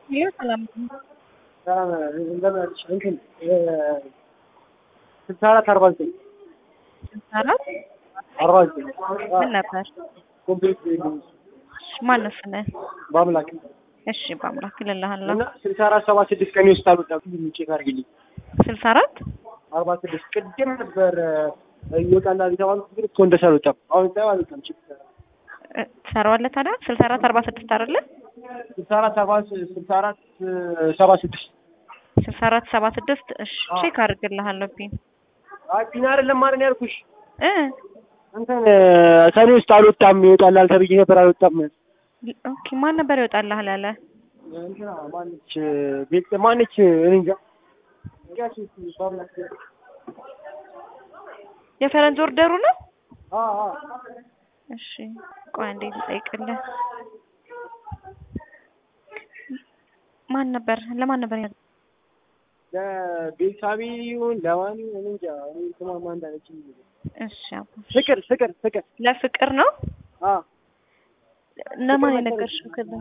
ይኸው ሰላም እንደምን አለሽ? እንትን 64 49 49 ምን ነበር? ኮምፕሊት ማን ነው ስምህ? በአምላክ እሺ በአምላክ እልልሃለሁ። እና 64 76 ቀን ይወስዳል። ወጣ ቼክ አድርጊልኝ። 64 46 ቅድም ነበር ይወጣላል የተባሉት ግን እኮ እንደሱ አልወጣም። አሁን አልወጣም። ቼክ ትሰራዋለህ ታዲያ 64 46 አይደለ? 64 76 64 76 እሺ ቼክ አድርግልሃለሁ። ፒን ፒን አይደለም ማለት ነው ያልኩሽ። እ እንትን ሰኔ ውስጥ አልወጣም ይወጣላል ተብዬ ነበር አልወጣም። ኦኬ ማን ነበር ይወጣልሃል ያለ? እንትና ማነች ቤት ማነች እኔ እንጃ እንጃ ባምላክ የፈረንጅ ኦርደሩ ነው? አዎ እሺ ቆይ አንዴ ልጠይቅልህ። ማን ነበር ለማን ነበር? ለቤተሰቤ ይሁን ለማን እኔ እንጃ እኔ ስማ ማን እንዳለችኝ። እሺ አባ ፍቅር ለፍቅር ነው? አዎ ለማን የነገርሽው ከዛ?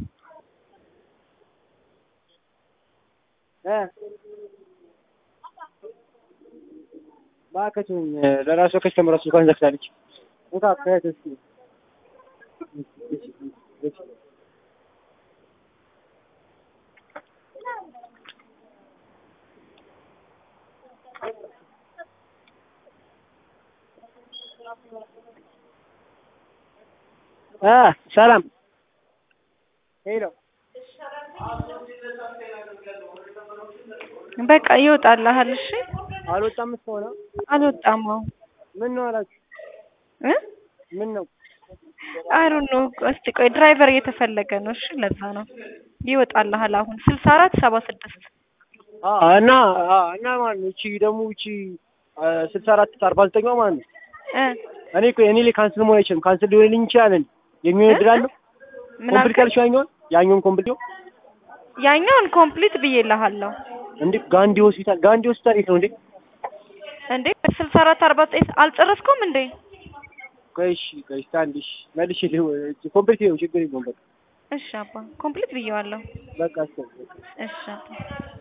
ባከቱኝ ለራሷ ከስተመራሱ እንኳን ዘግታለች። ቦታ ከየት እስኪ ሰላም ሄሎ በቃ ይወጣልሃል። እሺ አልወጣም እስከሆነ አልወጣም። ምን ነው አላችሁ? ምን ነው አይ ዶንት ኖ። እስቲ ቆይ ድራይቨር እየተፈለገ ነው። እሺ ለዛ ነው ይወጣልሃል። አሁን 64 76 እና ማን ነው እቺ ደግሞ እቺ 64 49 ማን ነው? እኔ እኮ እኔ ላይ ካንስል መሆን አይችልም። ካንስል ሊሆንልኝ ይችላል። የሚሆን እድላለሁ። ኮምፕሊት ካልሽ ያኛውን ኮምፕሊት ያኛውን ኮምፕሊት ብዬልሃለሁ። እንዴ ጋንዲ ሆስፒታል የት ነው እንዴ? እንዴ 64 49 አልጨረስኩም እንዴ? ቆይሽ ታንዲሽ መልሽ ኮምፕሊት ነው ችግር የለውም። በቃ እሺ አባ ኮምፕሊት ብዬዋለሁ። በቃ እሺ አባ